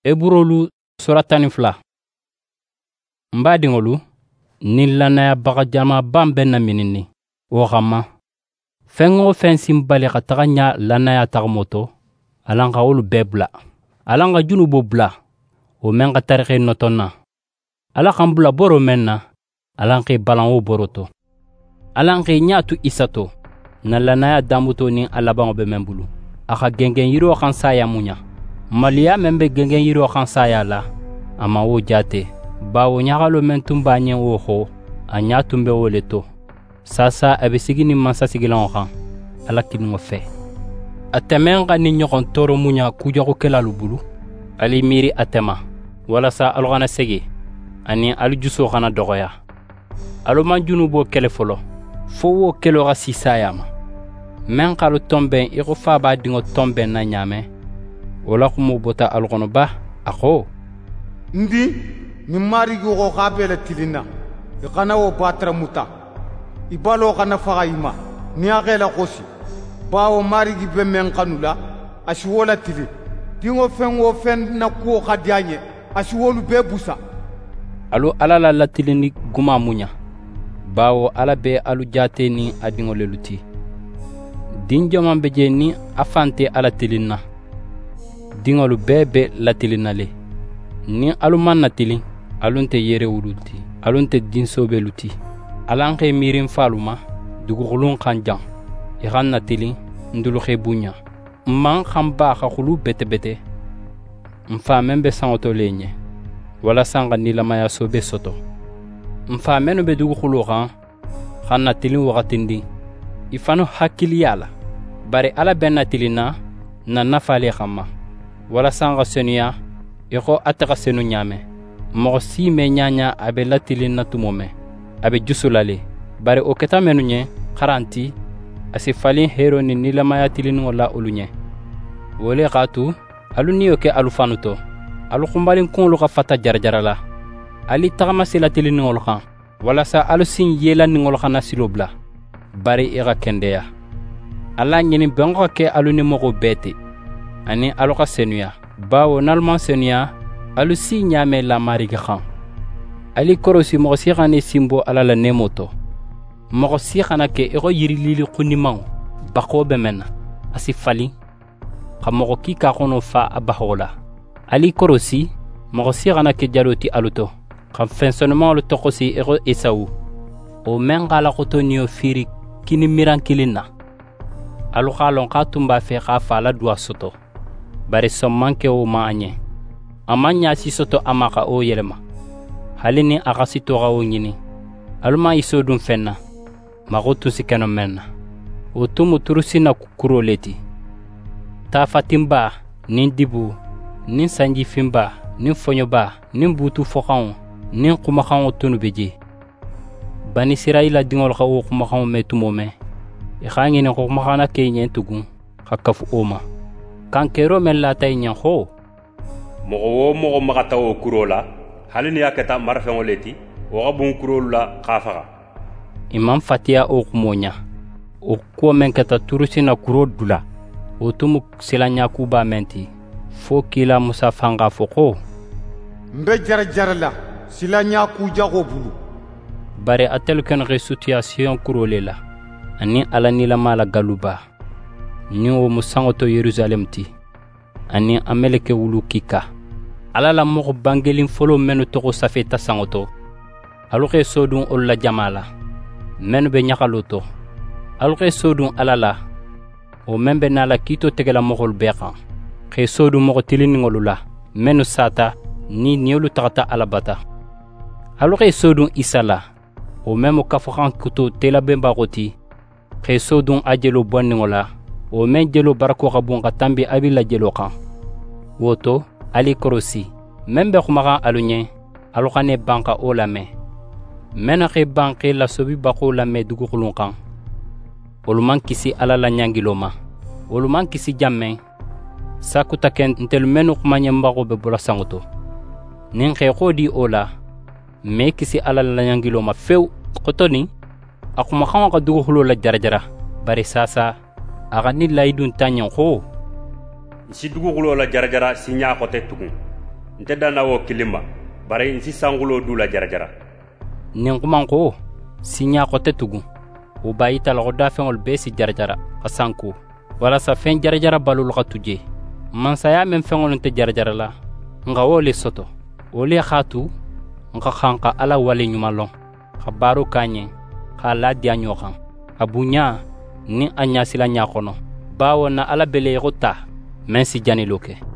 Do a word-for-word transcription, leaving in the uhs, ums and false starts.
Eburolu suratani fila. Mbadingolu ni lanaya baga jama bambe na minini. O xama fengo fensim bali ka taga nya lanaya tagamoto alanga olu bebla. Alanga junubo bla o men ka tarikhe notonna. Ala kan bula boro menna alanke balanwo boroto. Alanke nyatu isato na lanaya damuto ni alabango be membulu. Aka gengen yiro kan saya munya. Maliya membe gengen yiro kan saya la ama wo jate. Bawo nyagalo men tumba nyen wo ho anya tumbe woleto. Sasa abesigini mansa sigilan kan ala kingo fe. Atemen ga ni nyokon toro munya kujogo kelalu bulu. Ali miri atema wala sa algana segi ani alu juso kana dogoya. Alo man junubo kele folo fo wo kelo ga sisayama. Men kalu tomben iko fa ba dingo tomben na nyame wala kumu bota algono ba ako ndi ni mari go gabele tilina ikana wo batra muta ibalo kana faima ni agela kosi bawo mari gi be men kanula ashwola tili dingo fengo fen na ko khadianye ashwolu be busa alo alala la tilini guma munya bawo ala be alu jate ni adingo leluti dinjo mambe je ni afante ala tilina dingolu bebe la tilina le ni aluman na tilin alunte yere wuluti alunte dinsobe luti alanke mirin faluma dugulun kanjan iran na tilin ndulu khebunya man khamba khulu bete bete mfa membe sangoto lenye wala sanga ni lama ya sobe soto mfa menu be dugulu kan khanna tilin wakatindi ifanu hakili yala bare ala benna tilina na nafale khama wala sanga senia iko ataka senu nyame mo si me nyanya abe latilin na tumome abe jusulale bare o keta menunye garanti asifalin hero ni nilama ya tilin wala olunye wole qatu aluni yoke alufanuto alu khumbalin konlu ka fata jarjarala ali tagama silatilin ngol khan wala sa alusin yela ni ngol khana silobla bare ira kendeya ala nyini bengo ke aluni moko bete ani aluka senuya bawo nalman senuya alu si nyame la marigi khan ali korosi mo si khane simbo ala la nemoto mo si khana ke ego yiri lili khuniman bako be men asifali khamo ki ka khono fa abahola ali korosi mo si khana ke jaloti aluto kham fensonement lu tokosi ego esau o mengala khotoniyo firi kini miran kilina alu khalon khatumba fe kha fala dua soto bare sommanke o maanye amanya si soto amaka o yelema halini akasito ga o nyini alma isodum fenna magotu sikano menna o tumu turusina kukuroleti ta fatimba nin dibu nin sanji fimba nin fonyoba nin butu fokan nin kumakan o tunu beje bani siraila dingol ka o kumakan metumome e khangene ko kumakana kenyen tugun khakafu oma kankero men la tay nyan ho mogo wo mogo magata wo kurola halini yakata marfengo leti wo gabun kurola khafaga imam fatia o kumonya o ko men kata turusina kuro dula o tumu silanya kuba menti fo kila musa fanga foko mbe jar jarla silanya ku jago bulu bare atel ken resituation kurolela ani alani la mala galuba ni o musangoto Yerusalem ti ani ameleke wulu kika ala la mo bangelin folo menu to safeta sangoto aluke sodun olla jamala menu be nyakaloto aluke sodun alala o membe nala kito tegela mogol beqa khe sodun mo tilini ngolula menu sata ni niolu tata alabata aluke sodun isala o memu kafakan kuto telabemba goti khe sodun ajelo bonni ngola o men jelo barako kabun katambi abila jelo kan woto ali korosi membe khumaka alunye alukane banka o lame mena ke banke la sobi bako lame dugu khulun kan oluman kisi ala la nyangiloma oluman kisi jamme sakuta ken ntel menu khumanye mbako be bula sangoto nin khe khodi ola me kisi ala la nyangiloma few kotoni akuma khan ka dugu khulu la jarajara bari sasa agani laidun tanyan ko si dugu gulo la jarajara sinya ko te tugun nte danna wo kilima bari nsi sangulo dula jarajara nin kuman ko siɲa xote tugun o b'a yita logo dafeŋol bee si jarajara xa sanko walasa fen jarajara balolu xa tuje mansaya men feŋolu nte jarajara la nka wo le soto wo le x'a tu nxa xan xa ala wale ɲuman lon xa baaro k'a ɲen x'a ladiya ɲo xan a buɲa ni a ɲasila ɲa xono bawo na ala bele ixo ta men si janilo ke